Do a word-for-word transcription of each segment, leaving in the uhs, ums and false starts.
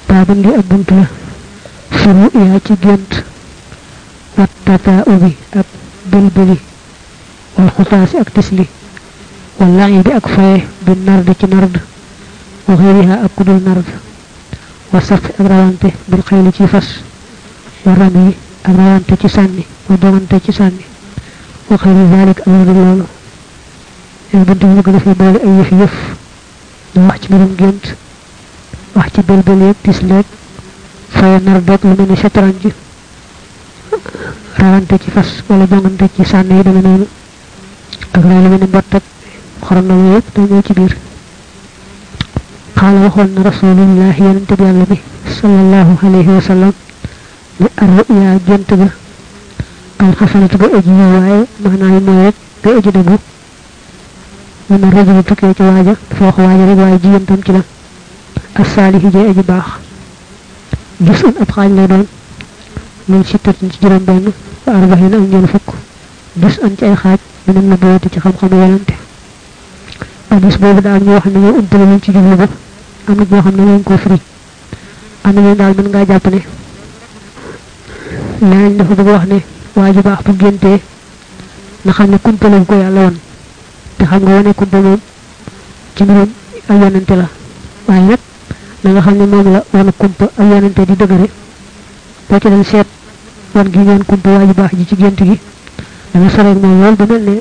baabun li ab bunt la furu yaa ci gént wat tata ubi ak bëlbëli wal xutaasi ak tisli wal la'ibi ak faye bi nard ci nard wa xëyriha ak kudul nard wa safi ak rawante bil xayli ci fas wa rami ak rawante ci sànni wa dogante ci sànni wa xëyri zalik ak lu loolu ay bunt bi bëgg dafay boole ay yëf yëf da wax ci mbirum gént wax ci bëlbëli ak tisleeg faye nard ak lu mel ni shatranj rawante ci fas wala jongante ci sànni yi dama noonu ak ray lu mel ni mbott ak xorom na yëpp da ñëw ci biir xaala waxoon na rasulullah yonente bi yàlla bi sallallahu alayhi wa sallam ni arruya gént ga al xasanatu ga aji yi waaye maanaam mooy rek ga aji dëggu mu ne rajulu tukkee ci waaja dafa wax waaja rek waaye jigéen tam ci la as saalihi jay aji baax gis un ab xaaj lay doon min sittatin ci juróom benn wa arbahin ak ñeen fukk gis an ci ay xaaj minam na booti ci xam-xamu yonante hadis boobu daal ñu wax ne ñoo umpale luñ ci jublu ba am na ñoo xam ne lañ ko firi am na ñu daal mën ngaa jàpp ne leneen dafa bëgg wax ne waa ju baax bu géntee na xam ne kumpa lañ ko yàlla woon te xam nga wane kumpa moom ci mbirum ak yonante la waaye nag na nga xam ne moom la wane kumpa ak yonante di dëgëre boo ci dal seet wan gi ñaan kumpa waa ju baax ji ci gént gi dana soreeg moom lool ba mel ne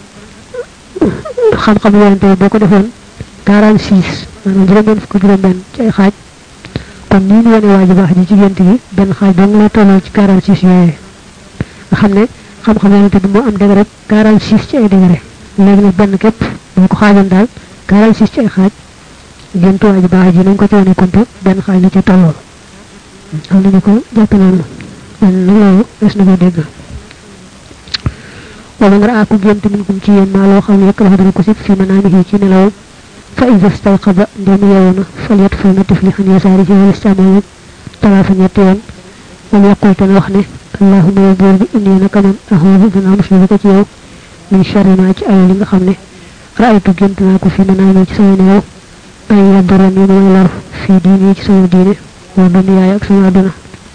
xam-xam yonante boo ko defoon quarante-six maanaam juróom-benn fukk juróom-benn ci ay xaaj kon nii ñu wane waa ju baax ji ci gént gi benn xaaj dong la tolloo ci quarante-six yooyu nga xam ne xam-xam yonante bi moo am degré quarante-six ci ay degré léegi nag benn képp boo ko xaajoon daal quarante-six ci ay xaaj gént waa ju baax ji nañ ko ci wane kumpa benn xaaj la ca tolloo am nañu ko jàppe noonu man nag loolu des na ko dégg wala nga raa ku gént min kum ci yéen maa loo xam ne yëkk dafa dana ko sib fi manaamihi ci nelawam fa iza stayqaza ndem yeewu na fal yatful na tifli xan yasaari ci wala càmmoñ talaata ñetti yoon wala yaqul te wax ne allahumma yow buur bi inni naka man ahuudu danaa muslu ko ci yow min sharri ma ci ay li nga xam ne raaytu gént naa ko fi manaami ci sama nelaw ay yadduran yi mooy lor fii diini ci sama diine wa duniyaay ak sama àdduna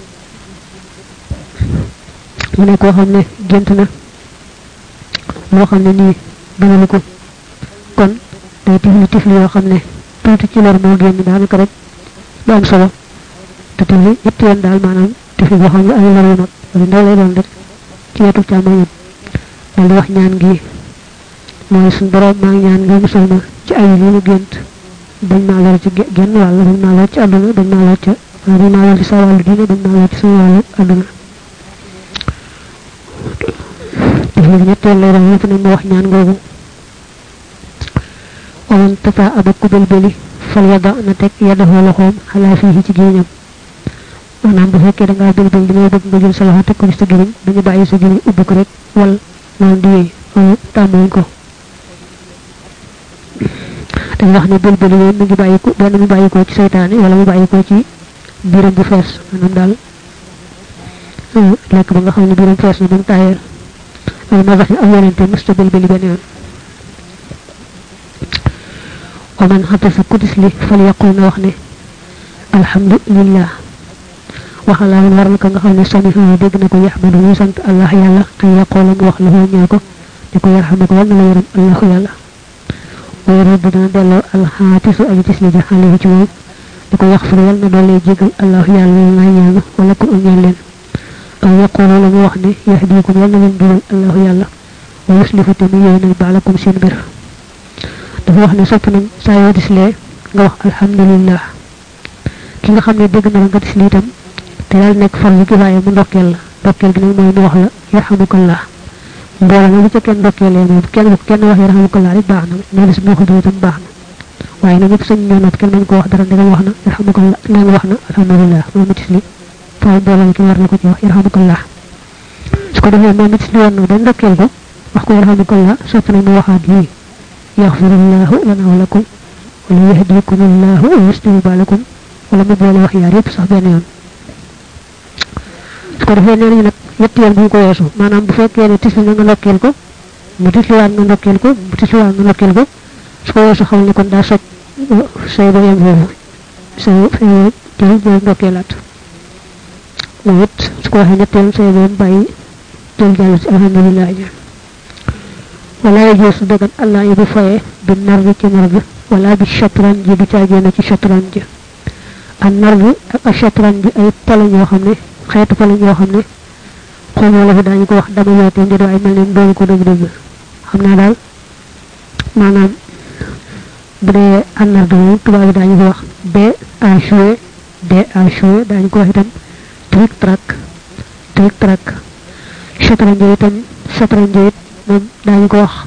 mu ne koo xam ne gént na loo xam ne nii gënalu ko kon day tifli tifli yoo xam ne tuuti ci lor moo génn daanaka rek du am solo te tifli ñetti yoon daal maanaam tifli boo xam ne ay lor yu mag wala ndaw lay doon rek ci wetu càmmoñam dal di wax ñaan gi mooy suñ borom maa ngi ñaan nga musal ma ci ay li lu gént bañ maa lor ci genn wàll bañ maa lor ci àdduna bañ maa lor ci bañ maa lor ci sa wàllu diine bañ maa lor ci sama wàllu àdduna tifli ñetteel lay doon yëpp ne mu wax ñaan googu waman tata aba kubel beli fal yada na teg yadahu loxoom xalaa fii ci géñam maanaam bu fekkee da ngaa bel bel li may bëgg nga jël sa loxo teg ko ci sa gémmiñ dañu bàyyi sa gémmiñ ubbi ko rek wal noonu di yéey loolu tàmmuñ ko dañ wax ne bel beli moom mu ngi bàyyi ko benn mu bàyyi ko ci seytaane wala mu bàyyi ko ci biiram bu fees maanaam daal lekk ba nga xam ne biiram fees na ba mu taayeel loolu ma wax ne am yonente mësta bel beli benn yoon ومن حدث كدسلي فليقول نوخني الحمد لله وخلا من ورنك nga xamne sami hu deg nako yahmadu ni sant allah yalla ay yaqulu wax lu ñoko diko yarhamuko wal na yaram allah yalla wa rabbi dana delo al hatisu ay tisli ja xale ci mom diko yaghfir wal na dole jegal allah yalla la ñaan wala ko ñaan len ay yaqulu la wax ni yahdikum wal na len dul allah yalla wa yuslifu tamiyana ba'lakum seen bir dafa wax ne sopp nañ saa yoo dislee nga wax alhamdulillah ki nga xam ne dégg na nga disli itam te daal nekk far yu waaye mu ndokkeel la ndokkeel gi nag mooy mu wax la yarhamukallah mbooloo na lu ca kenn ndokkeelee moom kenn bu kenn wax yarhamukallah rek baax na ñoo des moo ko dee itam baax na waaye nag ñëpp sañ ñoo not kenn nañ ko wax dara ndegam wax na yarhamukallah naan wax na alhamdulillah moom mu disli faaw mbooloo ki war na ko ci wax yarhamukallah su ko defee moom mu disli woon na ba ndokkeel ko wax ko yarhamukallah sopp nañ mu waxaat lii يغفر الله لنا ولكم وليهديكم الله ويصلح بالكم ولا مبول wax yaar yépp sax benn yoon su ko defee nee nañu nag ñetti yoon bu ko yeesu maanaam bu fekkee ne tisli nga ndokkeel ko mu tisliwaat nga ndokkeel ko mu tisliwaat nga ndokkeel ko su ko yeesu xam ne kon daa sopp say ba yem foofu say jël jël ndokkeelaat moom it su ko waxee ñetteel say moom bàyyi jël jàll ci alhamdulilah ji wala yajuusu dagan allah yi bu foye bi nar bi ci nar bi wala bi chatran ji du caagéena ci chatran ji an nar bi ak chatran bi ay palañ yoo xam ne xeetu palañ yoo xam ne xool wala fi daañu ko wax dama yootee njëdoo ay mel ne doonu ko dëgg-dëgg xam naa daal maanaam bu dee an nar bi moom tubaab bi daañu ko wax b a joué d a joué daañu ko wax itam trick track trick track chatran ji itam chatran ji it moom daañu ko wax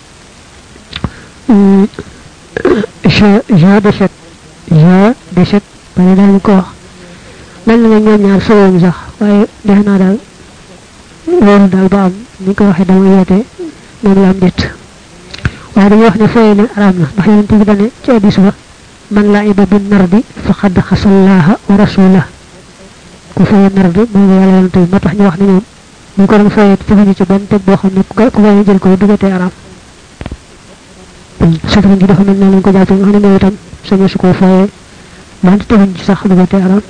jeu jeu d'échec jeu d'échec bari daañu ko wax mel na nga ñoom ñaar sowuñu sax waaye defe naa daal loolu daal ba am ni ko waxee dama yeete moom la am déet waaye dañuy wax ne foye ne araam na ndax yonente bi dane ci hadis ba man laiba bin nardi faqad xasallaha wa rasulah ku foye nardi mooy nga yàlla yonente bi moo tax ñu wax ne ñoom ñu ko doon foye teguñu ci benn teg boo xam ne ku koy jël ko dugatee araam safara gi dafa mel ne lañ ko jàppee nga xam ne mooy itam sañu su ko foye wante teguñ ci sax dugatee araam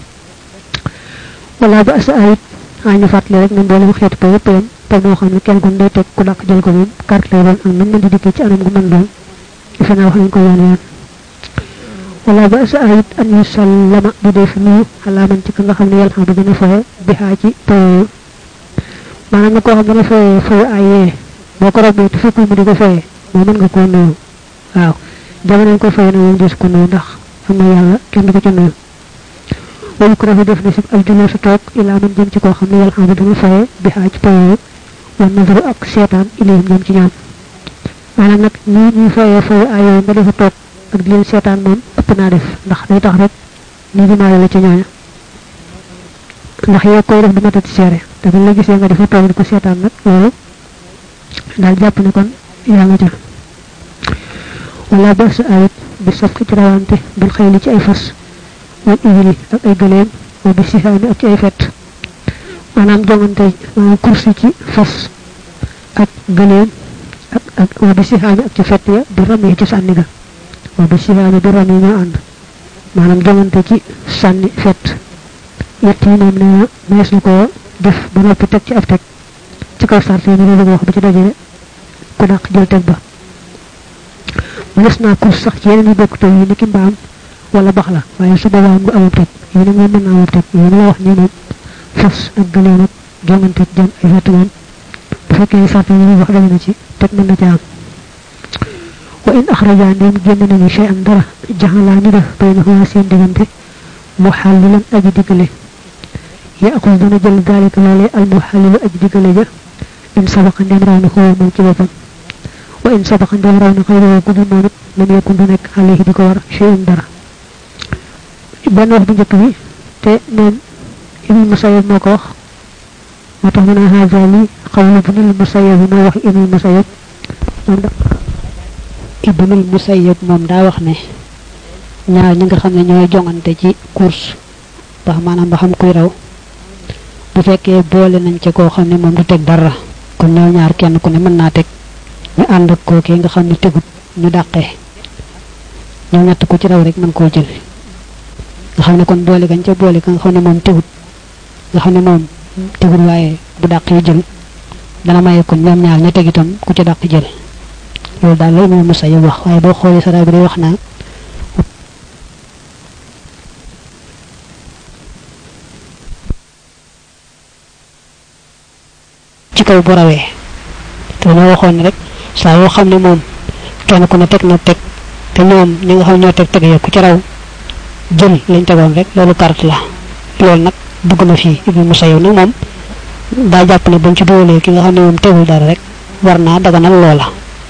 wala ba asa ayit a ñu fàttali rek ne mboolem xeeti pa yëpp yam pa moo xam ne kenn ku day teg ku dàq jël ko moom carte lay doon ak nu mën di dikkee ci anam gu mën doon defe naa wax nañ ko yoon yoon wala ba asa ayit an yu sallama di def nuyu xalaaman ci ka nga xam ne yàlla xam ne dina foye bi xaa ci payoyu maanaam na koo xam dana foye foye ayee boo ko robbee te fekkul mu di ko foye moo mën nga koo nuyu waaw jamono ko foye na moom des ko nuyu ndax xam na yàlla kenn du ko ca nuyu wayu ko dafa def na sib al juloo sa toog ilaa man jëm ci koo xam ne yàlla xam ne dana foye bi xaa ci payoyu wan nazaru ak seetaan ilayhim jëm ci ñoom maanaam nag ñii ñuy foye foye ayoo nga defa toog ak di leen seetaan moom ëpp naa def ndax day tax rek nii di maale la ci ñooña ndax yow koy def du matati seere te buñ la gisee nga defa toog di ko seetaan nag loolu daal jàpp ne kon yaa nga ca wala ba sa ayit bi saf ci rawante bil xëyli ci ay fas wal ibili ak ay gëleem wa bi sihaami ak ci ay fett maanaam jongante maanaam course ci fas ak gëleem ak ak wa bi sihaami ak ci fett ya bi ram yi ci sànni ga wa bi sihaami bi ram yi ñoo ànd maanaam jongante ci sànni fett ñett yi moom nee na mees na ko def ba noppi teg ci ab teg ci kaw sart yi ñu bëgg wax ba ci dajale ku dàq jël teg ba mënees naa course sax ci yeneen yi bokk taw yi ni ki mbaam wala bax la waaye su boobaa nga amul teg yéen a moom mën naa amul teg yéen la wax ñu moom fas ak gëleem ak jongante jëm ay fett moom bu fekkee sart yi ñu wax daje na ci teg mën na ca am wa in axraja ndéem génn nañu shay an dara jaxalaa ñu def bay na xuma seen diggante mu xàllilan aji diggale yaqul dana jël dalika loolee al muhallilu aji diggale ja in sabaqa ndem raw na xoo moom ci boppam wa in sabaqa ndem raw na xëyroo ku dul moom it lam yakun du nekk alayhi di ko war shay'un dara benn wax bu njëkk bi te neen ibnu musayyib moo ko wax moo tax mu ne haza li xawlu ibnul musayyib bi mooy wax ibnul musayyib moom da ibnul musayyib moom daa wax ne ñaar ñi nga xam ne ñooy jongante ci course ba maanaam ba xam kuy raw bu fekkee boole nañ ci koo xam ne moom du teg dara kon ñoo ñaar kenn ku ne mën naa teg ñu ànd ak kookee nga xam ne tegut ñu dàqee ñoo ñett ku ci raw rek mën koo jël nga xam ne kon boole gañ ca boole ka nga xam ne moom tegut nga xam ne moom tegut waaye bu dàqee jël dana maye kon ñoom ñaar ña teg itam ku ci dàq jël loolu daal la ñu mësa yu wax waaye boo xoolee sara bi day wax naa ci kaw bu rawee te dañoo waxoon rek saa yoo xam ne moom kenn ku ne teg na teg te ñoom ñi nga xam ñoo teg teg ya ku ci raw jël lañ tegoon rek loolu carte la loolu nag dugg na fii ibnu musayyib nag moom daa jàpp ne bañ ci doolee ki nga xam ne moom tegul dara rek war naa daganal loola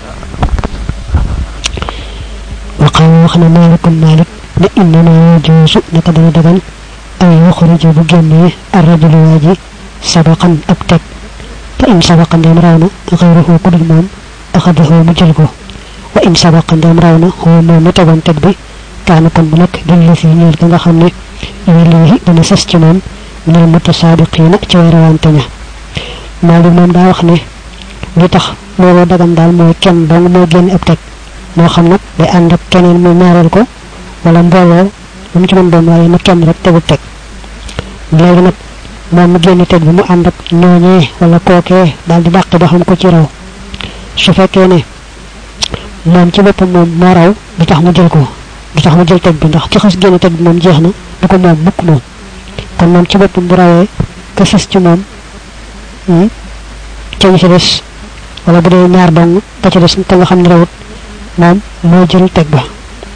waqal wax na malikun malik ne innama yajuusu naka dana dagan ay yaxruju bu génnee arrajulu waaji sabaqan ab teg fa in sabaqa ndem raw na xayruhu ku dul moom axadahu mu jël ko wa in sabaqa ndem raw na xoo moom mu tegoon teg bi kaana kon mu nekk dulli fi ñeel ka nga xam ne ilayhi dana sës ci moom minal mutasaabiqiina ci way rawante ña Maalik moom daa wax ne li tax loolu dagan daal mooy kenn dong moo génn ab teg moo xam nag day ànd ak keneen mu ñaareel ko wala mbooloo mu ci mën doon waaye na kenn rek tegu teg léegi nag moom mu génn teg bi mu ànd ak ñooñee wala kookee daal di dàq ba xam ko ci raw su fekkee ne moom ci boppam moom moo raw du tax mu jël ko du tax mu jël teg bi ndax ci xas génn teg bi moom jeex na du ko moom mukk moom kon moom ci boppam bu rawee ka sës ci moom ca ñu ci des wala bu dee ñaar dong ka ci des ka nga xam ne rawut moom moo jël teg ba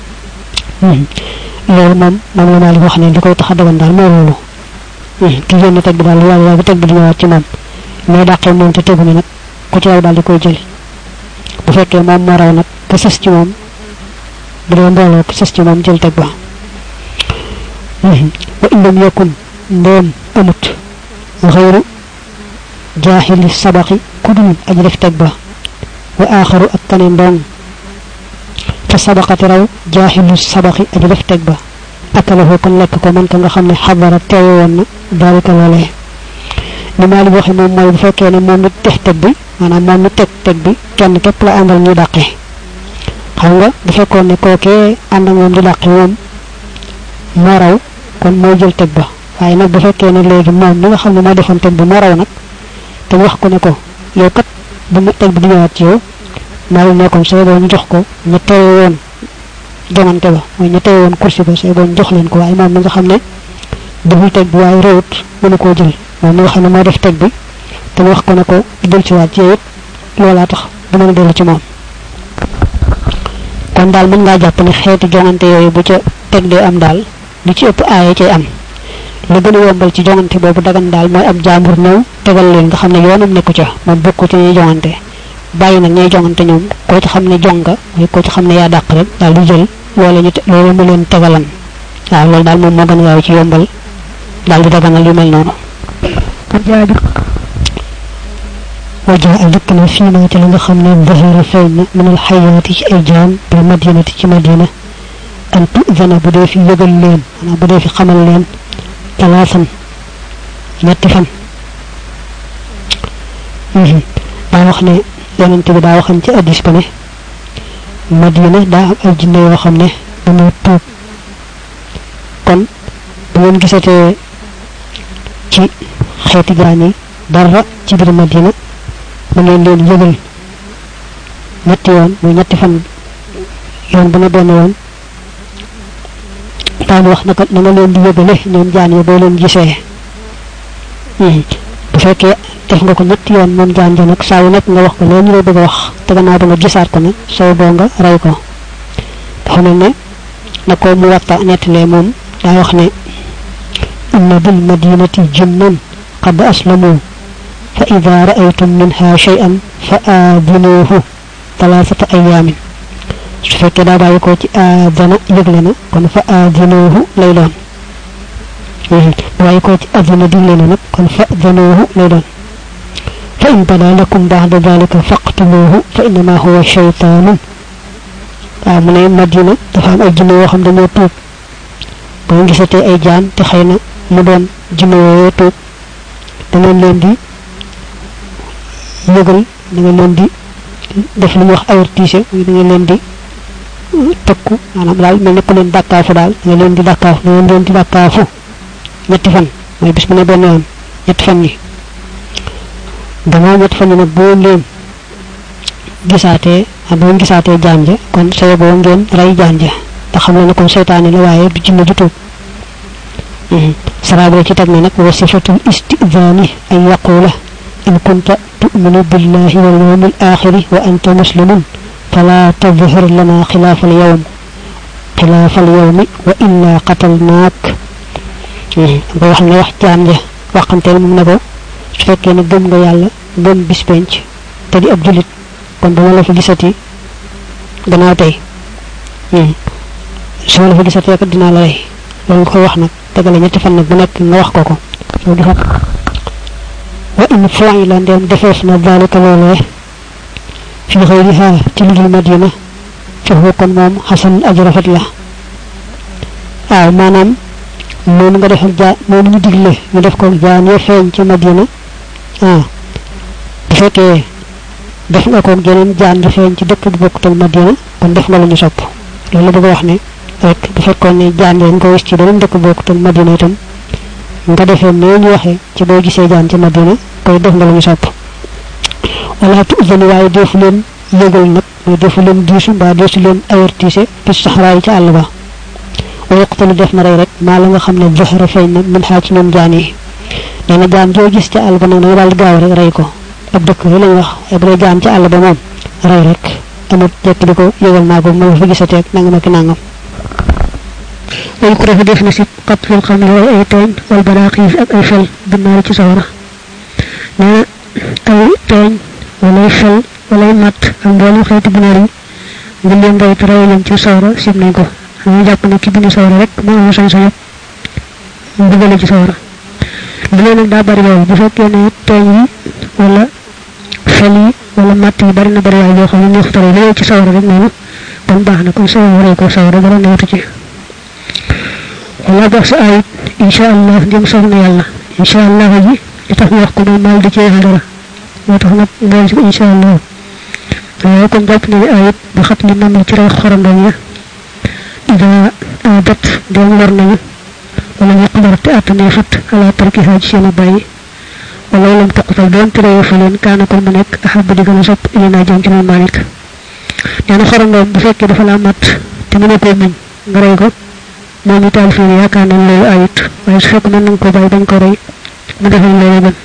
loolu moom moom la Maalik wax ne li koy tax a dagan daal mooy loolu ki génn teg bi daal lu yàlla bu teg bi di ñëwaat ci moom ñooy dàqee moom te tegu ni nag ku ci raw daal di koy jël bu fekkee moom moo raw nag ka sës ci moom bu dee mbooloo ka sës ci moom jël teg ba wa in lam yakun ndéem amut xayru jaaxili sabaqi ku dul aji def teg ba wa aaxaru ak kaneen dong fa sabaqati raw jaaxilu sabaqi aji def teg ba akalahu kon lekk ko man ka nga xam ne xadara teewe woon na daalika loolee ni Maalik waxe moom mooy bu fekkee ne moom nit def teg bi maanaam moom nit teg teg bi kenn képp la àndal ñu dàqe xam nga bu fekkoon ne kookee ànd ak moom di dàqe moom moo raw kon moo jël teg ba waaye nag bu fekkee ne léegi moom mi nga xam ne moo defoon teg bi moo raw nag te wax ko ne ko yow kat bu mu teg bi di ñëwaat ci yow Maalik ne kon sooy boo ñu jox ko ñu teewe woon jongante ba mooy ñu teewe woon kursi ba sooy boo ñu jox leen ko waaye moom mi nga xam ne deful teg bi waaye réewut mënu koo jël moom mi nga xam ne moo def teg bi te wax ko ne ko jël ci waat ci yow it loolaa tax du mën a dellu ci moom kon daal mën ngaa jàpp ne xeeti jongante yooyu bu ca teg dee am daal li ci ëpp aaye cay am li gën a yombal ci jongante boobu dagan daal mooy ab jaambur ñëw tegal leen nga xam ne yoonam nekku ca moom bokku ci ñuy jongante bàyyi nag ñay jongante ñoom koo ci xam ne jonga mooy koo ci xam ne yaa dàq rek daal di jël loolu ñu loolu mu leen tegalan waaw loolu daal moom moo gën a gaaw ci yombal daal di daganal yu mel noonu wajaa a dikk na fii naa ci la nga xam ne zahira feeñ na min al xayaati ci ay jaam bil madinati ci madina an tu'zana bu dee fi yëgal leen maanaam bu dee fi xamal leen talaasan ñetti fan daa wax ne yonente bi daa waxam ci addis ba ne madina daa am ay jinne yoo xam ne dañoo tuub kon bu ngeen gisatee ci xeeti jaan yi dara ci biir madina ma ngeen leen yëgal ñetti yoon muy ñetti fan yoon bu ne benn yoon daan wax naka na nga leen di yëgale ñoom jaan yi boo leen gisee bu fekkee def nga ko ñetti yoon moom jaan ja nag saa yu nekk nga wax ko leen ñu lay bëgg a wax te gannaaw ba nga gisaat ko nag soo boo nga rey ko dafa mel ne na ko mu watta nettalee moom daa wax ne inna bil madinati jinnan qad aslamu fa ida raaytum minha shay'an fa aadinuuhu talaasata ayaamin su fekkee daa bàyyi ko ci aadana yëgle na kon fa aadinuuhu lay doon bàyyi ko ci adina digle na nag kon fa aadinuuhu lay doon fa in bada lakum ba'da dalika faqtuluuhu fa innama huwa shaytaanun waaw mu ne madina dafa am ay jinne yoo xam dañoo tuub ba nga gisatee ay jaan te xëy na mu doon jinne yooyee tuub da ngeen leen di yëgal da ngeen leen di def li ñuy wax avertise muy da ngeen leen di tëkku maanaam daal mel ne ku leen dàkkaafu daal da ngeen leen di dàkkaafu da ngeen leen di dàkkaafu ñetti fan mooy bis bu ne benn yoon ñetti fan yi gannaaw ñetti fan yi nag boo leen gisaatee ak boo gisaatee jaan ja kon saye boo ngeen rey jaan ja te xam ne kon seytaane la waaye du jinne ju tuub saraboo ci teg ne nag wa sifatul istidaani an yaqula in kunta tu'minu billahi wal yawmil axiri wa anta muslimun fala tadhhir lana xilaaf al yawm xilaaf al yawmi wa illa qatalnaak nga wax ne wax jaan ja waxanteel moom ne ko su fekkee ne gëm nga yàlla gëm bis penc te di ab julit kon dama la fa gisati gannaaw tey su ma la fa gisatee kat dinaa la rey loolu nga koy wax nag tegale ñetti fan nag bu nekk nga wax ko ko soo di fat wa in fu'ila ndem defeef na dalika loolee fi xëyriha ci lu dul madina fa huwa kon moom xasan aji rafet la waaw maanaam noonu nga defal jaa noonu ñu digle ñu def ko jaan ya feeñ ci madina ah bu fekkee def nga ko geneen jaan di feeñ ci dëkk bu bokkutal madina kon def nga la ñu sopp loolu la bëgg wax ne rek bu fekkoon ne jaan dañ ko wis ci beneen dëkk bokk te Madina itam nga defee nee ñu waxee ci boo gisee jaan ci Madina koy def nga la ñu sopp wala tu'zanu waaye defu leen yëgal nag mooy defu leen diisu mbaa deesu leen avertise fi saxraay ci àll ba wa yuqtalu def na rey rek maa la nga xam ne zahara feeñ na min xaa ci ñoom jaan yi nee na jaan joo gis ci àll ba nag da nga daal gaaw rek rey ko ab dëkk yi lañ wax ay bu dee jaan ci àll ba moom rey rek amut jekk di ko yëgal naa ko ma fa gisateeg nangam ak nangam ko def def na si xat fil xam ne ay teeñ wal baraaxiis ak ay fel binnaari ci sawara nee na ay teeñ walay fel walay matt ak mboolem xeeti binaar yi ngi leen rey te rey leen ci sawara sib nañ ko ñu jàpp ne ki bindi sawara rek moo am sañ-sañ mbugale ci sawara bu leen nag daa bari loolu bu fekkee ne teeñ yi wala fel yi wala matt yi bari na bari waay boo xam ne neexu tare loolu ci sawara rek noonu kon baax na kon sawara rey ko sawara dara newatu ci wala bax sa ayit insha allah jëm soog na yàlla insha allah ji li tax mu wax ko mooy maal di ci yeexal dara moo tax nag ngoon si ko insha allah waaye kon jàpp na ni ayit bu xat li nam ci rey xorandoo ya ida adat doom war nañu wala ñu qadar te attane fat ala tarkiha ci seen bàyyi wala lam taqtal doon te reyu fa leen kaana kon mu nekk ahab di gën a sopp ilina jëm ci moom malik nee na xorandoom bu fekkee dafa la mat te mëne koo muñ nga rey ko moom itam fii yaakaar nañ loolu ayut waaye su fekk mën nañ ko bàyyi bañ ko rey mu defal loolu gën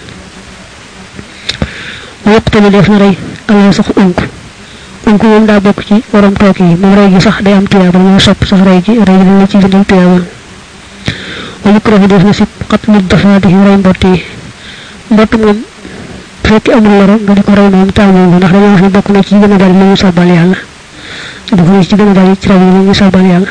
waqtalu def na rey allah sax unk unk moom daa bokk ci waram toog yi moom rey gi sax day am tuyaaba ñoo sopp sax rey gi rey gi dañ la ci bindal tuyaaba wa yukrahu def na si qatlu dafaatihi rey mbott yi mbott moom fekk amul loro nga di ko rey moom taamu ko ndax dañoo wax ne bokk na ci gën a bari li ñu sabal yàlla bokk na ci gën a bari ci raw yi ñu sabal yàlla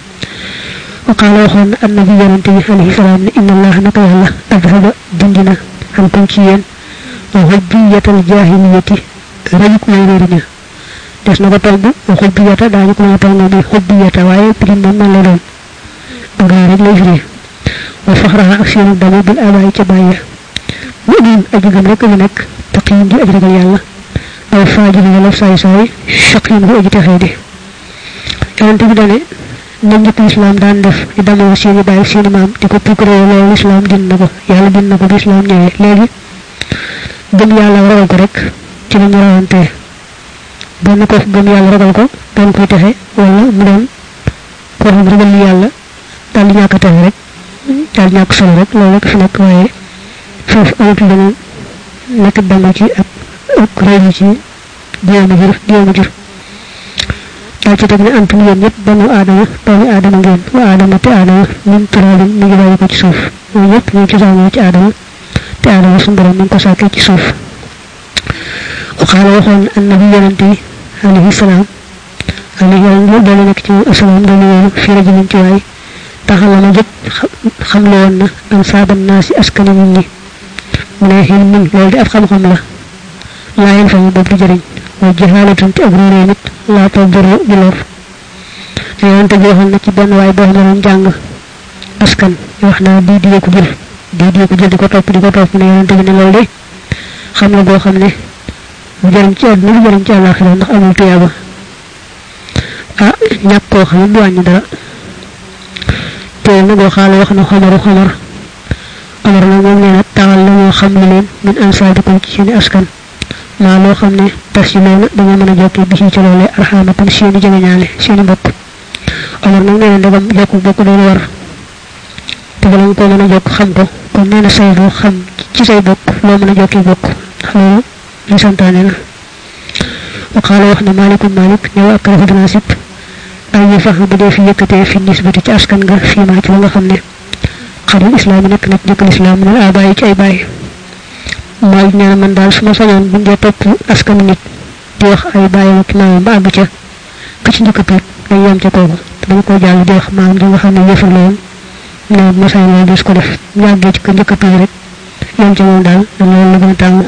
وقال وخون النبي يونتي عليه السلام ان الله نكا يالا اذهب دندنا عنكم تيين وحبية الجاهلية رجك ويرينا دس نكا توب وحبية داني كو تونا بي حبية واي بري مام لا دون nga rek lay firi wa fakhraha aksiyam damu bil abay ci baye mu'min aji gam rek ñu nek taqim di aji ragal yalla aw fajir wala say say shaqim bu aji taxedi yonte bi dane nañ ci islam daan def di damo seeni baye seeni maam di ko tukure loolu islam din na ko yalla din na ko bi islam ñëwé légui gëm yalla ragal ko rek ci lañu rawante ben ko gëm yalla ragal ko don koy taxé wala mu don ko xam ragal yalla dal ñaka taxé rek dal ñak solo rek loolu rek fi nek waye fofu amatu leneen nek dama ci ak ak reyu ci diama jur diama jur da ci tek ni antu yeen yépp banu adama doomi adama ngeen wa adama te adama min turalin mi ngi bayi ko ci suuf ñoo yépp ñu ci sañu ci adama te adama sun borom man ko saké ci suuf wa qala waxon annabi yanti alayhi salam alayhi wa dal nek ci assalam dal ñu fi rajulin ci way taxala ma jëp xam la won na am saban nasi askani nit ñi mu ne xil min loolu di ab xam-xam la laa yen fa ñu bopp di jëriñ wa jahalatun ci ak réeré nit laa taw duru di lor yonente bi waxal na ci benn waay boo xam ne jàng askan wax naa di di ko jël di di ko jël di ko topp di ko topp ne yonente bi ne loolu de xam la boo xam ne mu jëriñ ci àdduna mu jëriñ ci àllaaxira ndax amul tuyaaba ah ñàkk koo xam du wàññi dara teewul na boo xaale wax na xamaru xamar xamar na moom nee na taxal la moo xam ne leen min ansaabikum ci seeni askan maa loo xam ne tas yi loolu dañoo mën a jokkee bi ci ci loolee arxaamakum seeni jegeñaale seeni mbokk xamar nag nee na ndegam jokk bokk doon war te bala nga ko mën a jokk xam ko kon nee na say boo xam ci say bokk loo mën a jokkee bokk ndax loolu ñu santaane na وقال وحنا مالك مالك نيو اكره دنا سيب ay fa bu def yëkëté fi nisbati ci askan nga fi ma ci nga xamné xaru islam nek nak jëk islam na abay ci ay bay mal ñaan man dal suma sañon bu ngé top askan nit di wax ay bay ak maam ba ag ca ka ci ñëk tok ay yam ci ko dañ ko jall di wax maam di nga xamné yëfal lool né mo say lo des ko def ñagge ci ko ñëk tok rek yam ci mom dal loolu la gëna tam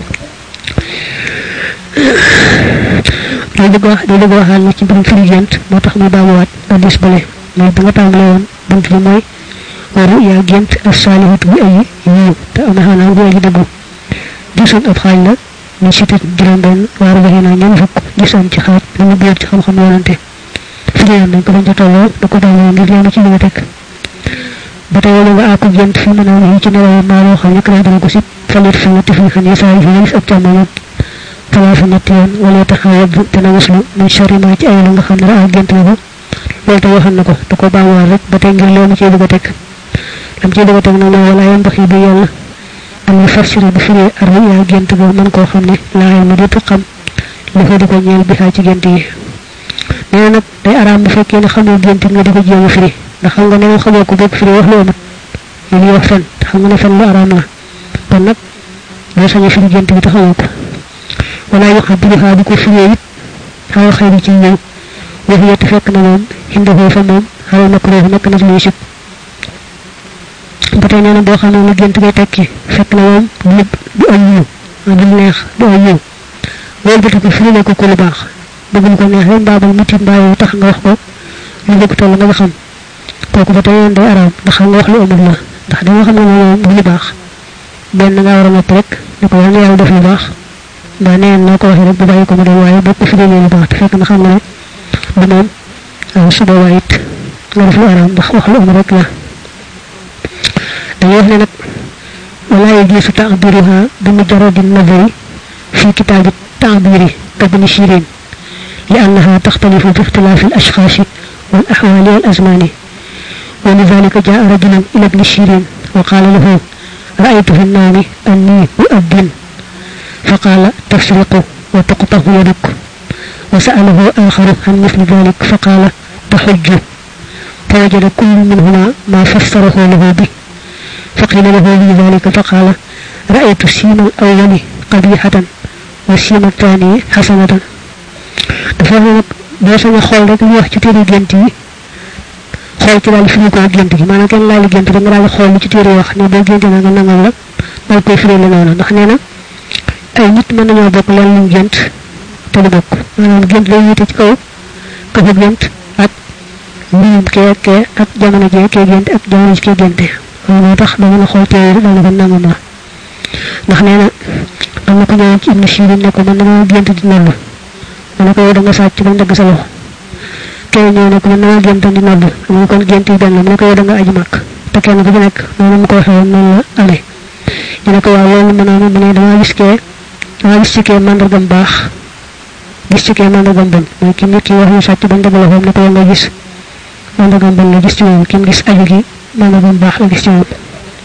day bëgg wax day bëgg waxal na ci birum firigent motax mu baamu wat hadis balé moy bi nga tamlé won buntu bi moy waru ya gent as-salihatu bi ay yi ta am hana go yi deggu gisul ab xaaj la ni ci tek juroom ben waru ba hena ñam fukk gisoon ci xaaj ñu biir ci xam xam yonante firiyoon nañ ko bañ ca tolloo da ko delloo ngir yéen ci li nga teg ba tey wala nga àkku gént fi mën a ci nelaw maa loo xam ne kraa dana ko sib falit fi ñetti fi xan yesaay fi gis ab càmmoñam talaa fi ñetti yoon wala taxawab te na waslu min sharri ma ci ay la nga xam ne raa gént na ko loolu te waxal na ko da ko baamuwaat rek ba tey ngir loolu ciy bëgg a teg lam ciy bëgg a teg nag mooy wala yam ndox yi bi yàlla am na fassira bu firee ar yaa gént boo mën koo xam ne laa ma dépp xam li fa di ko ñeel bi xaa ci gént yi nee nag day araam bu fekkee ne xamoo gént nga di ko jéem a firi ndax xam nga ne nga xamoo ko bëgg firi wax lu amat li ñuy wax fen xam nga ne fen lu araam la kon nag doo sañ a firi gént bi te xamoo ko wala yu xam bi xaa bu ko firee it xaw xëy bi ci ñëw wax yett fekk na moom xindafoo fa moom xaw na ko nekk na ci luy sib ba tey nee na boo xam ne lu gént ngay tekki fekk na moom du du ay yiw du neex du ay yiw loolu ba ko firi ko ko lu baax bëggul ko neex rek mbaabal mutit mbaa yow tax nga wax ko lu bëgg toll nga xam kooku ba tey yoon day araam ndax xam nga wax lu amul la ndax danga xam ne moom du lu baax benn nga war a nopp rek ne ko yàlla yàlla def lu baax mbaa neen noo ko waxee rek bu bàyyi ko mu dem waaye boo ko firi lu baax te fekk na xam nga ne du moom su boobaa it nga def lu araam ndax wax lu amul rek la dañuy wax ne nag wala yajuuzu ta'biiruha bi mujarradi nazari fi kitaabi ta'biiri kabni Shirin li annaha taxtalifu bi ixtilaafi al-ashxaasi wal axwaali wal azmaani wa lidaalika jaa'a rajulun ilaa ibni Shirin wa qaala lahu ra'aytu fi an-nawmi annii u'addin fa qaala tasriqu wa tuqta'u yaduk wa sa'alahu aaxaru an misli daalik fa qaala taxujju fa wajada kullu minhumaa maa fassarahu lahu bihi فقيل له لذلك فقال رأيت سيم الأول قبيحة وسيم الثاني حسنة dafa nak do sama xol rek ñu wax ci téré gënt yi xol ci dal fini ko gënt gi manam kenn laali gënt rek nga dal xol ci téré wax ni bo gënt na nga nangal la dal koy firi la nonu ndax neena ay nit mën nañu bokk lan ñu gënt te du bokk manam gënt lay yité ci kaw ko fa gënt ak mbim ke ke ak jamono je ke gënt ak jamono ke gënté moo tax dama la xool téere dana ko nangam la ndax nee na am na ko ñëwoon ci ibnu Shirin ne ko man dama gént di nollu ma ne ko yow da nga sàcc bañ dagg sa loxo kenn ñëw ne ko man dama gént di nollu ma ne kon gént yi benn ma ne ko yow da nga aji màkk te kenn ku ci nekk noonu mu ko waxee woon noonu la amee ñu ne ko waaw loolu mu ne mu ne dama gis kee dama gis ci kee mandargam baax gis ci kee mandargam bon mooy ki nit ki wax ñu sàcc bañ dagg loxoom ne ko yow nga gis mandargam bon la gis ci moom kim gis aju gi mana bu baax la gis ci moom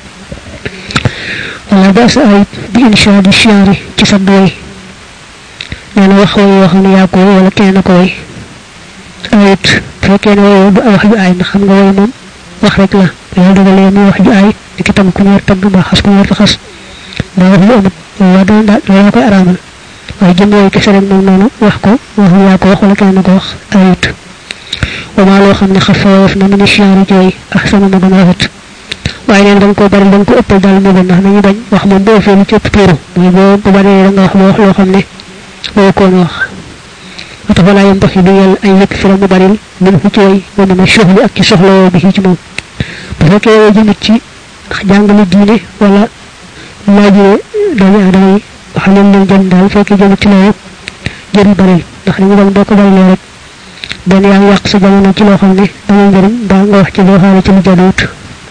wala ba sa ay bi insha di shiari ci sa doy neena wax yoo xam ne yaa ko wala kenn ko way ayit fekkee ne way du wax ju ay na xam nga way moom wax rek la yàlla dogalee mu wax ju ay ki tam ku ñor tagg ba xas ku ñor xas da wax lu amut wa do da la koy araamal waaye jëm way kese rek moom noonu wax ko wax yaa ko wax wala kenn ko wax ayit وما لو خمنا خفاف na من الشعر جوي احسن ما gëna rafet waye len dang ko bari dang ko eppal dal mo gën ndax nañu bañ wax mo bo fi ci turu moy bo bu bari nga wax wax lo xamne wo ko wax ata wala yam taxi du yel ay yek fi mu bari min fu ci way mo na shoxli ak ci soxlo bi ci mom bu fekke jëm ci jangale diine wala laaje doomi adamay wax leen leen jëm dal fekke jëm ci loolu jëri bari ndax ñu bañ boko bari rek ben yaa yaq sa jamono ci lo xamne amul njëriñ ba nga wax ci lo xamne ci lu jadut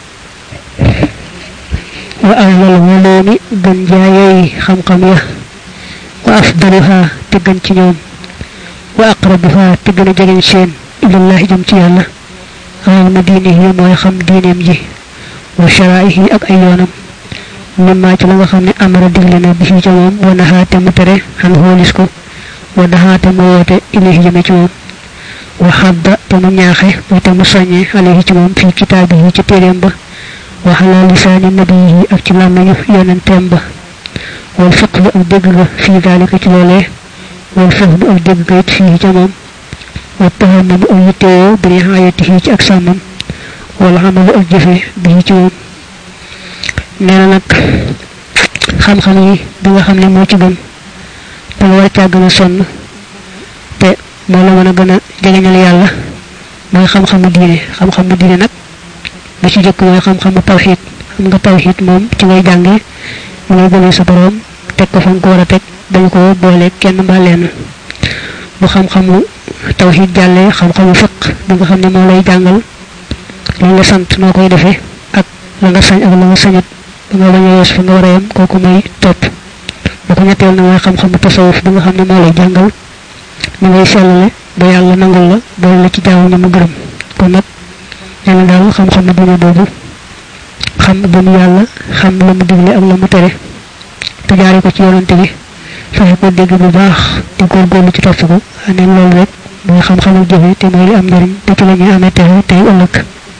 wa awwal wuluni gën jaayay xam xam ya wa afdaluha te gën ci ñoom wa aqrabuha te gën jegen seen ilallahi jëm ci yàlla al madinihi moy xam diineem ji wa sharaihi ak ay yoonam mimma ci la nga xamne amara digle na bi ci moom wa nahaate mu tere han holis ko wa nahaate mu wote ilahi jëm ci moom وحب تمنياخه وتمسوني عليه تمام في كتابه تيرم با وعلى لسان نبيه اك تي لامي يونتم با والفقه الدغ في ذلك تلوله والفهم الدغ فيه تمام والتهم بأيته برعايته اك سامم والعمل الجفه به تمام نانا نك خام خامي بيغا خامني مو ci gën da war ca gëna sonn te mo la mëna gëna jegeñal yalla moy xam xamu diine xam xamu diine nak ba ci jëk moy xam xamu tawhid xam nga tawhid mom ci ngay jàngé mo lay gëné sa borom tek ko fa ko wara tek dañ ko boole kenn ba len bu xam xamu tawhid jàllee xam-xamu fiq bi nga xam ne moo lay jàngal li nga sant noo koy defee ak la nga sañ ak la nga sañut ba nga bañ a yees fa nga war a yem kooku mooy topp bu ko ñetteel na mooy xam-xamu tasawuf bi nga xam ne moo lay jàngal ni ngay sellale ba yàlla nangul la boole la ci jaamu ñu mu gërëm kon nag nee na daal xam-xamu dina boobu xam gëm yàlla xam la mu digle ak la mu tere te jaare ko ci yonante bi fexe ko dégg bu baax te góorgóorlu ci topp ko neen loolu rek mooy xam-xamu jëfe te mooy li am njëriñ te ci la ñuy amee texe tey ëllëg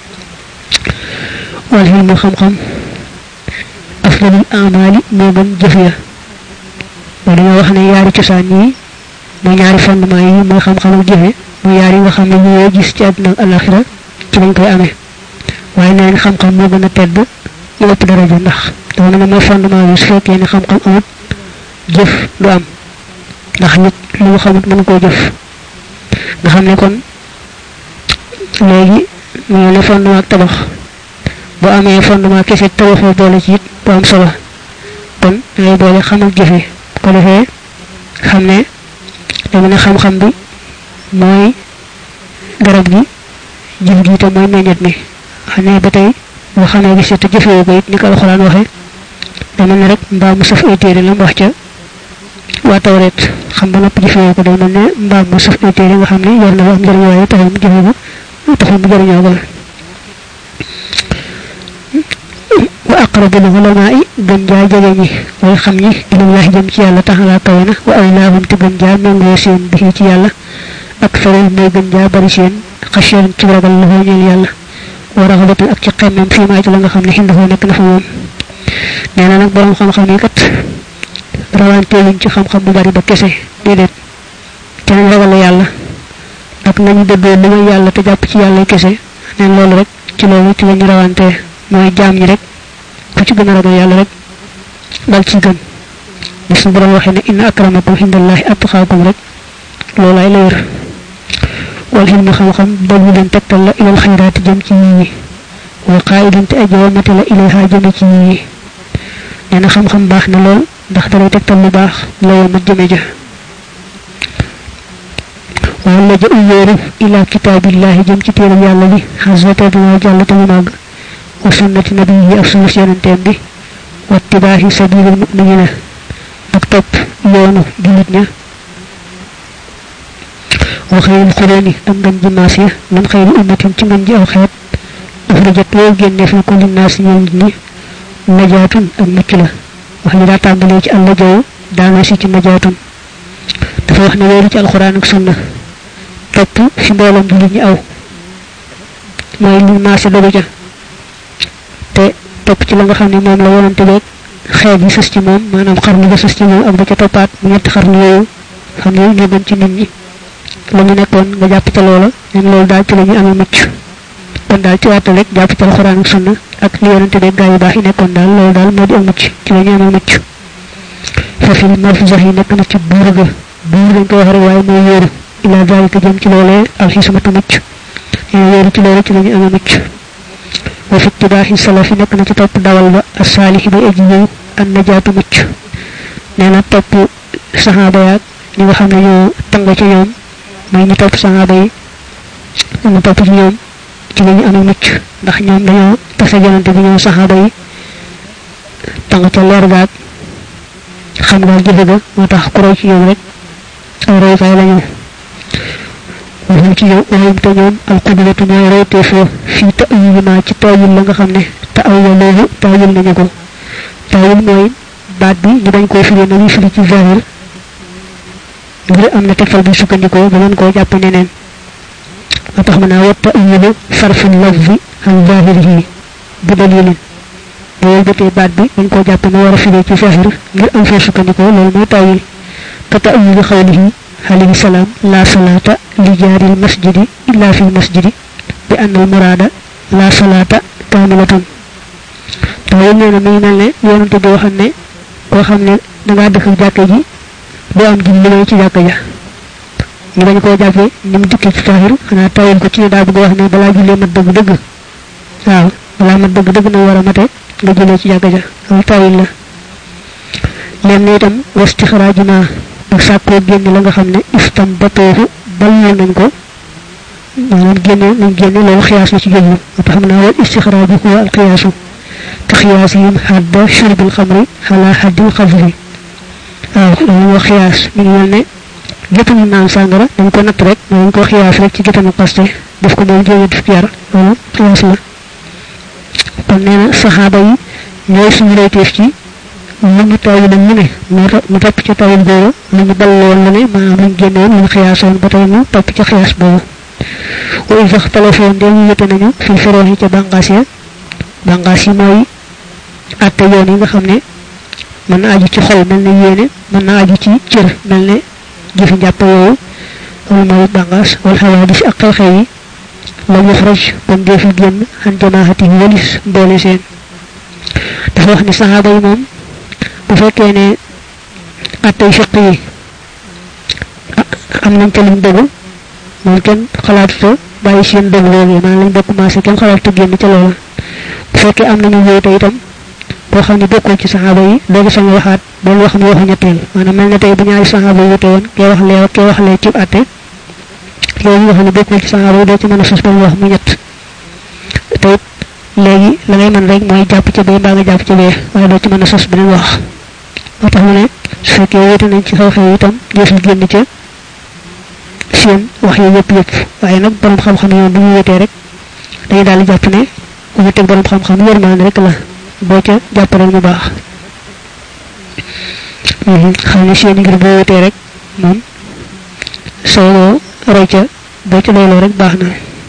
wal xilmu xam-xam afdalul amali moo gën jëf ya mooy dañoo wax ne yaari cosaan yi mooy ñaari fondement yi mooy xam-xamu jëfe mooy yaar yi nga xam ne ñu gis ci àdduna ak alaxira ci lañ koy amee waaye neen xam-xam moo gën a tedd mu ëpp daraja ndax dama ne mooy fondement bi su fekkee ne xam-xam amut jëf du am ndax nit lu mu xamut mën koo jëf nga xam ne kon léegi mu ne fondement ak tabax boo amee fondement kese tabaxoo boole ci it du am solo kon ngay boole xam ak jëfe ko defee xam ne dama ne xam-xam bi mooy garab gi jëf gi te mooy meññet mi xam ne ba tey boo xamee gis te jëfewoo ko it ni ko alxuraan waxee dama ne rek mbaa mu saf ay téere la mu wax ca waa tawreet xam ba nopp jëfewoo ko day mel ne mbaa mu saf ay téere nga xam ne yor na ba am njëriñ waaye taxul mu jëfe ko taxul mu jëriñoo ko wa aqrabul ulamaai gën jaa jege ñi way xam ñi ilallahi jëm ci yàlla taxalaa kawe na wa awlaahum te gën jaa méngoo seen bi ci yàlla ak farel mooy gën jaa bari seen xasiyaan ci ragal la foo ñeel yàlla wa raxabatan ak ci xemmem fii maa ci la nga xam ne xindafoo nekk na fa moom nee na nag borom xam-xam yi kat rawantewuñ ci xam-xam bu bari ba kese déedéet te nañ ragal yàlla ak nañu dëggoo li ngay yàlla te jàpp ci yàlla kese neen loolu rek ci loolu ci lañu rawantee mooy jaam ñi rek ku ci gën a ragal yàlla rek dal ci gën ni suñu borom waxee ne inna akramakum indallahi atqaakum rek loolaay la wér wal xilmu xam-xam dalu leen tegtal la ilal xayraati jëm ci ñii ñi wa qaa'idun te ajoomate la ilayha jëme ci ñii ñi nee na xam-xam baax na lool ndax dalay tegtal lu baax la yow ma jëme ja wala ja u yéeru ila kitaabillahi jëm ci téeram yàlla bi xaswata dina jàll te mu màgg wa sunnati nabiyi ak sunna yonenteem bi wa tibaahi sabilil mu'minina ak topp yoonu jullit ña wa xayril xuróoni ak ngën ji maas ya man xayri ummatin ci ngën ji aw xeet uxrijat woo génne fi kulli naas ñeel nit ñi najaatun ak mucc la wax li daa tàmbalee ci àlla jow daana si ci najaatun dafa wax ne wéeru ci alxuraan ak sunna topp fi mbooloom jullit ñi aw mooy li maase dogu ja te topp ci la nga xam ne moom la wonante beeg xeet yi sës ci moom maanaam xarnu ga sës ci moom ak ba ca toppaat mu ñetti xarnu yooyu xam ne ñoo gën ci nit ñi la ñu nekkoon nga jàpp ca loola ñun loolu daal ci la ñu amee mucc kon daal ci wàttal rek jàpp ca alxuraan ak sunna ak li yonante beeg gaa yu baax yi nekkoon daal loolu daal moo di am mucc ci la ñu amee mucc fafil marfusax yi nekk na ci buur ga buur dañ koy wax rek waaye mooy wéeru ila dalika jëm ci loolee alxismatu mucc ñu wéeru ci loolu ci la ñu amee mucc wa fi tibaaxi salafi nekk na ci topp dawal ba asaalixi bay aji ñëw an najaatu mucc nee na topp saxaaba yaag ñi nga xam ne ñoo tàng ci ñoom mooy ñu topp saxaaba yi ñu topp ci ñoom ci la ñu amee mucc ndax ñoom dañoo tase yonante bi ñoom saxaaba yi tàng ca leer gaag xam nga jëfe ga moo tax ku roy ci ñoom rek ay roykaay la ñu waxum ci yow waxum te ñoom alqudwatu ñooy royteefoo fii ta'wil ma ci taawil la nga xam ne ta'awwaluhu taawil nañu ko taawil mooy baat bi ñu dañ koo firi nañu firi ci zahir ngir am na tegtal bi sukkandikoo ba mën koo jàpp neneen moo tax mën naa wa ta'wilu sarful lafzi an zahirihi bi dalilin loolu bëtee baat bi dañ koo jàpp ne war a firi ci zahir ngir am foo sukkandikoo loolu mooy taawil ka ta'wilu xawlihi alayhi salaam la salaata li jaaril masjidi illa fil masjidi bi anna al muraada la salaata kaamilatan taawil nee na mi ngi mel ne yonante boo xam ne koo xam ne dangaa dëkk jàkka ji doo am ji li ci jàkka ja ñu dañ koo jàppee ni mu dikkee ci taahir xanaa taawil ko ci ne daa bëgg wax ne balaa jullee mat dëgg dëgg waaw balaa mat dëgg dëgg na war a mate nga jullee ci jàkka ja loolu taawil la leen ne itam wastixraaju naa ak sàkkoo génn la nga xam ne istam batoofu dal nañ ko manam génne nañ génne loolu xiyaas la ci jëmm tax xam naa wal istixraaju huwa al qiyaasu ka xiyaasihim hadda shurbil xamri ala haddil xafri waaw loolu xiyaas mi ngi mel ne géttamu naan sàngara dañ ko natt rek dañ ko xiyaas rek ci géttamu paste def ko moom juróom fukki yar loolu xiyaas la kon nee na saxaaba yi ñooy suñu reyteef ci lu ñu tawil ñu ne mu topp ci tawil boobu lu ñu dal woon la ne maanaam luñ génnoon luñ xiyaasoon ba tey ñu topp ci xiyaas boobu wa isax téléphone de ñu yëte nañu fi feroox yi ca bànqaas ya bànqaas yi mooy atte yoon yi nga xam ne mën na aju ci xol mel ne yéene mën na aju ci cër mel ne jëfi njàpp yooyu loolu mooy bànqaas wal xawaadis ak xew-xew yi la yaxraj kon dee fi génn xan jamaahati walis mboole seen dafa wax ni saxaaba yi moom bu fekkee ne attey fiq yi am nañ ca luñ dëgg moom kenn xalaatuta bàyyi seen dëgg loolu maanaam lañ ba commencé kenn xalaatuta génn ca loola bu fekkee am nañu wéete itam boo xam ne bokkul ci saxaaba yi doogi sañ waxaat doon wax ni waxu ñetteel maanaam mel na tey bu ñaari saxaaba yi wéete woon kee wax lee kee wax lee ci atte loolu nga xam ne bokkul ci saxaaba yi doo ci mën a sos ba wax mu ñett te it léegi la ngay mën rek mooy jàpp ca bee mbaa nga jàpp ca bee waaye doo ci mën a sos beneen wax moo tax mu ne su fekkee wéete nañ ci xew-xew itam deesul génn ca seen wax yi yëpp yëpp waaye nag borom xam-xam yoon bu ñu wéetee rek dañuy daal di jàpp ne bu ñu teg borom xam-xam yërmaan rek la boo ca jàpp rek mu baax xam ne seen ngir boo wéetee rek moom soo roy ca boo ca looloo rek baax na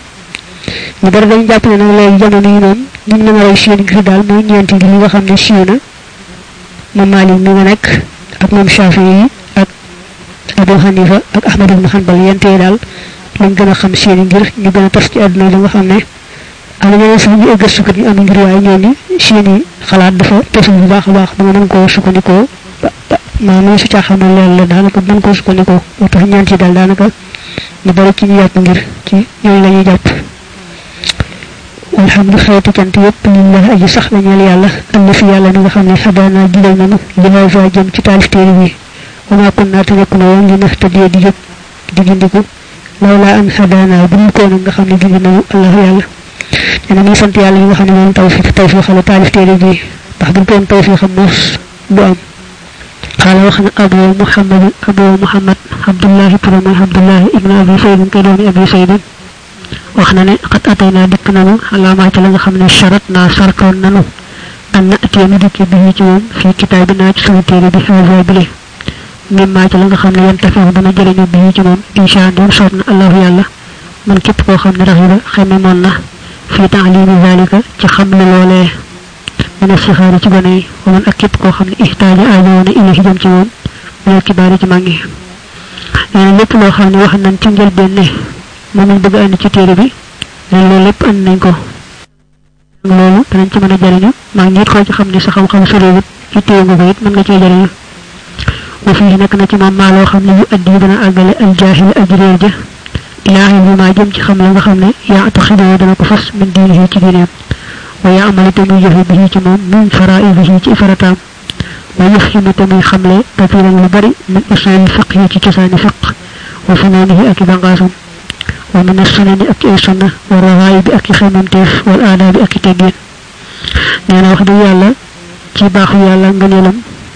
ñu bari dañu jàpp ne nag léegi jamono yi moom ñu mën a roy seen ngir daal mooy ñeenti ngir yi nga xam ne siiw na moom Maalik mi nga nekk ak moom Shaafi yi ak Abu Hanifa ak Ahmad ibn Hanbal yentee daal lañ gën a xam seen ngir ñu gën a tas ci àdduna li nga xam ne am na ñeneen sax ñu gëstu ko ñu am ngir waaye ñooñu seen xalaat dafa tasul bu baax a baax ba nga mën koo sukkandikoo maanaam su caa xamal leen la daanaka mën koo sukkandikoo moo tax ñeent yi daal daanaka ñu bari ci ñu yàpp ngir ci ñooñu la ñuy jàpp walhamdu xeeti cant yëpp lillah aji sax la ñeel yàlla am na fi yàlla mi nga xam ne xadaana jidal nanu li may fa jëm ci taalif téere bi wa maa kunnaa te nekk na woon li nahtadiya di jóg di gindiku lawlaa an xadaana bu ñu ko nag nga xam ne gindi nanu allah yàlla nee na muy sant yàlla mi nga xam ne moom tawfiq tawfiqale taalif téere bi ndax bu ñu ko woon tawfiqam moos du am xaala wax na abu muhammad abu muhammad abdullahi turam abdullahi ibn abi saydin kay doomi abi saydin wax na ne xat atay naa dikk nanu alaamaa ci la nga xam ne charat naa sartoon nanu an na atee nu dikki bi ci moom fii kitaab bi naa ci suñu téere bi xaasa bile mim maa ci la nga xam ne yan tafeex dana jëriñu bi ci moom insha allah soob na allahu yàlla man képp koo xam ne raxiba xeme moon na fii taalimi zalika ci xam lu loolee من الصغار ci gone yi waman ak képp koo xam ne ihtaaja aajoo na ilahi jëm ci moom minal kibaari ci màngi nee na lépp loo xam ne wax nañ ci njëlbeen ne moom lañ bëgg andi ci téere bi nee loolu lépp andi nañ ko loolu danañ ci mën a jëriñu maa ngi it koo ci xam ne sa xam-xam soriwut ci téye nga ko it mën nga cee jëriñu wa fii nekk na ci moom maa loo xam ne yu addi dana àggale al jaahil ak réer ja ilaahi bi maa jëm ci xam la nga xam ne yaa ataxidoo dana ko fas min diinihi ci diineem ويعمل تمي جهي به جموم من فرائضه ci فرطام ويفهم تمي خمله كثيرا لبري من أصول الفقه كتسان فقه وفنانه أكي بانغاسم ومن السنن أكي سنة والرغائب أكي خممتيف والآداب أكي تدين نانا وخدو يالا ci baaxu yàlla ngëneelam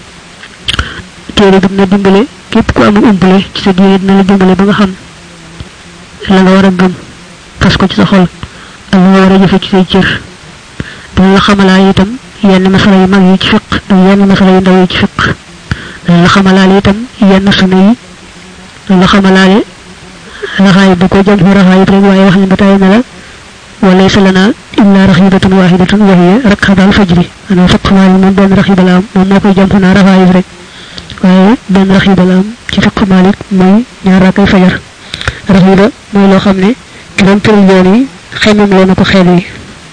téere bi na dimbale képp ku amul umpale ci sa diine dina la dimbale ba nga xam la nga war a gëm fas ko ci sa xol ak nga war a jëfe ci say cër dana la xamalaale itam yenn masala yu mag yi ci fiq ak yenn masala yu ndaw yi ci fiq dana la xamalaale itam yenn sunna yi dana la xamalaale raxaayib da ko jëm ci raxaayib rek waaye wax ne ba tey ne la walaysa lana illa raxibatun waxidatun wa hiya rakxatal fajri ana fiq maali moom benn raxiba la am moom moo koy jëm naa raxaayib rek waaye benn raxiba la am ci fiq maalik mooy ñaar rakkay fajar raxiba mooy loo xam ne ki doon tëral yoon yi xemam loo na ko xel yi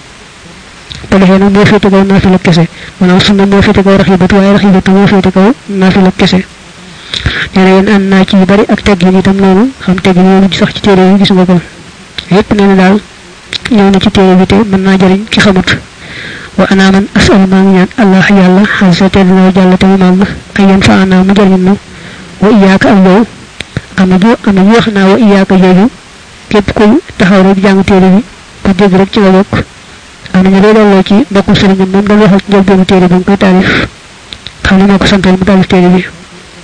te defee nag moo féete kaw naafila kese maanaam sunna moo féete kaw raxibatu waaye raxibatu moo féete kaw naafila kese nee na yéen ànd naa ci yu bari ak teggin itam noonu xam teggin yoonu sax ci téere yi gis nga ko yépp nee na daal ñëw na ci téere bi te mën naa jëriñ ki xamut wa ana man asal maa ngi ñaan allah yàlla xasa te dina jàll te mu màgg ay yan fa ana mu jëriñ nu wa iyaaka ak yow am ju am ñu wax na wa iyyaka joju kep ku taxaw rek jang téré bi ko dégg rek ci la bok am ñu do lo ci bokku sëriñ mom do waxal ci jël téré bu koy tarif xamna mako santal mu tarif téré bi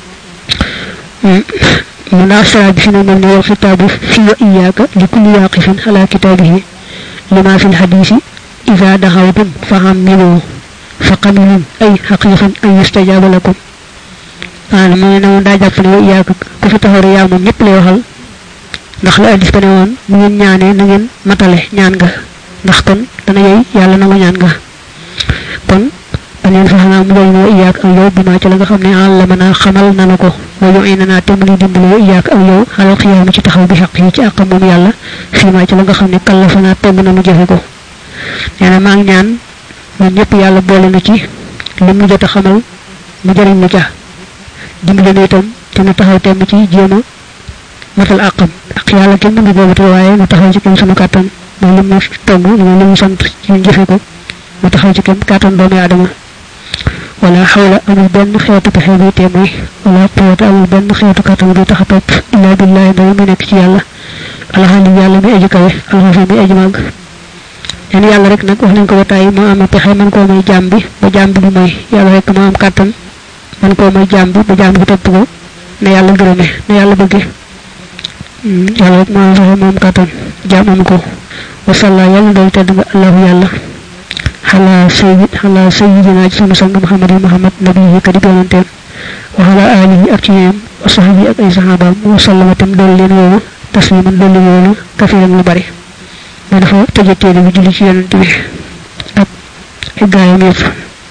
مناصرة بشنو من الخطاب في وإياك لكل واقف على كتابه لما في الحديث إذا دعوتم فعملوا فقبلوا أي حقيقا أن يستجاب لكم أنا ما نقول دا جابني وإياك كيف تهور يا مم ñepp lay waxal ndax la hadith ko won bu ngeen ñaané na ngeen matale ñaan nga ndax kon dana yey yalla na nga ñaan nga kon aneen fa xana mu doy no iyak ak yow bima ci la nga xamne Allah mana xamal nanu ko wa yu'inana te mu dimbali iyak ak yow xal xiyam ci taxaw bi xaq yi ci ak mom yalla fi ma ci la nga xamne kallafana te mu nanu jëfé ko neena ma ngi ñaan ñun ñepp yalla boole na ci limu jotta xamal mu jariñ ñu ca dimbali ñu tam te mu taxaw tem ci jema matal akam ak yalla kenn mu bobu te waye mu taxaw ci kenn sunu katan mo limu tomu limu sant ci jëfé ko mu taxaw ci kenn katan doomi adama ولا حول أمل بن خيط تحيبي تيمي ولا قوة أمل بن خيط كاتم دي تخطب إلا بالله دو منك تي يالا الحالي يالا بي أجي كوي الحالي بي أجي ماغ يعني يالا رك نك وحنين كو بتاي ما أما تخي من كو مي جامبي بجامبي دي مي يالا رك ما أم كاتم من كو مي جامبي بجامبي تبقو نا يالا غرمي نا يالا بغي يالا رك ما أم كاتم جام أمكو وصلى يالا دو تدب الله يالا على سيد على سيدنا جسم سنگ محمد محمد نبيه كدي بيانتم وعلى آله أكيم وصحبه أي صحابة وسلم تم دولين وو تسليما دولين وو كثيرا لبري من فو تجتيري بجلي ci yonent bi ak ay gaayam yépp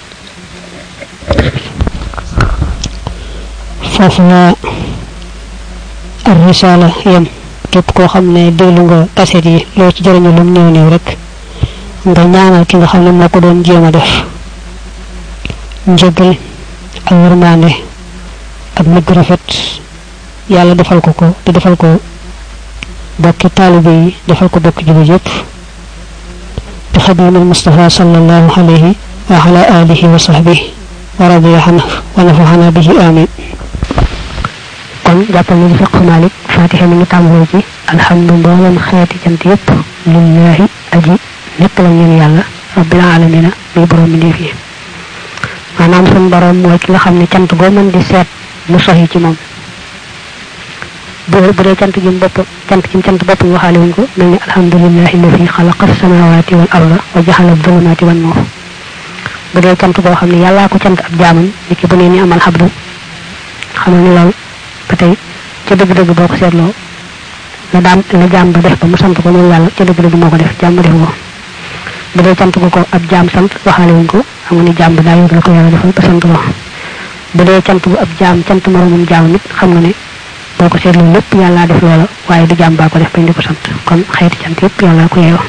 fofu la ar-risala yam képp koo xam ne déglu nga kaset yi loo ci jëriñu lu néew néew rek nga ñaanal ki nga xamne mako doon jema def njëggal ak wërmane ak mëgg rafet yalla defal ko ko te defal ko bokki talibé yi defal ko bokki jibu yépp bi xadimul mustafa sallallahu alayhi wa ala alihi wa sahbihi wa radiya anhu wa nafa'ana bihi amin kon jappal ni fiqh malik fatiha mi ngi tambo ci alhamdulillah xéeti cant yépp lillahi aji lepp la ñeen yalla rabbil alamin bi borom mi fi manam sun borom moy ki nga xamne cant go man di set mu sohi ci mom bu bu de cant gi bop cant ci cant bop waxale wuñ ko melni alhamdulillahi alladhi khalaqa as-samawati wal arda wa ja'ala adh-dhulumati wan nur bu de cant go xamne yalla ko cant ab jaamam niki bu ne ni amal habdu xamal ni lol patay ci deug deug boko setlo la dam la jaam ba def ba mu sant ko ñu yalla ci deug deug moko def jaam def ko bu dee cant ko ko ab jaam sant waxale wuñ ko xam ni jaam bi daa yëg la ko yàlla defal te sant ko bu dee cant bu ab jaam cant moromum jaam nit xam nga ne boo ko seetlu lépp yàlla def loola waaye du jaam baa ko def bañ di ko sant kon xeeti cant yépp yàlla ko yeewa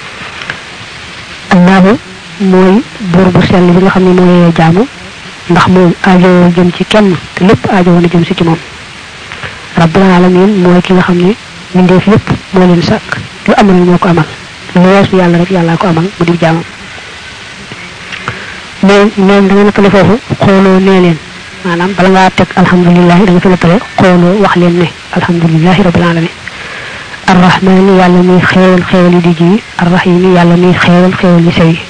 allahu mooy buur bu sell bi nga xam ne moo yee jaamu ndax moom aajo jëm ci kenn te lépp aajo woon a jëm si ci moom rabbul alamin mooy ki nga xam ne mindeef yépp moo leen sàkk lu amal moo ko amal lu weesu yàlla rek yàlla ko amal mu di jaamam mais ñoom da nga nekkale foofu xooloo nee leen maanaam bala ngaa teg alhamdulilah da nga fi nekkale xooloo wax leen ne alhamdulilah rabbil alamin arrahman yàlla muy xéewal xéewal yi di ji arrahim yàlla muy xéewal xéewal yi sey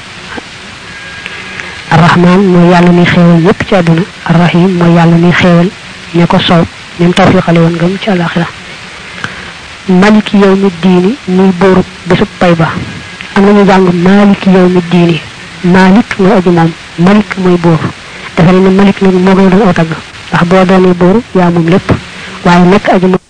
arrahman mooy yàlla muy xéewal yépp ci àdduna arrahim mooy yàlla muy xéewal ña ko soob ñam tawfiqale woon ngam ci àlaxira maliki yawmi diini muy booru bésub pay ba am nañu jàng maliki yawmi diini malik mooy aji moom malik mooy boor dafa ne malik nag moo gën a doon aw tagg ndax boo doonee boor yaa moom lépp waaye nekk aji moom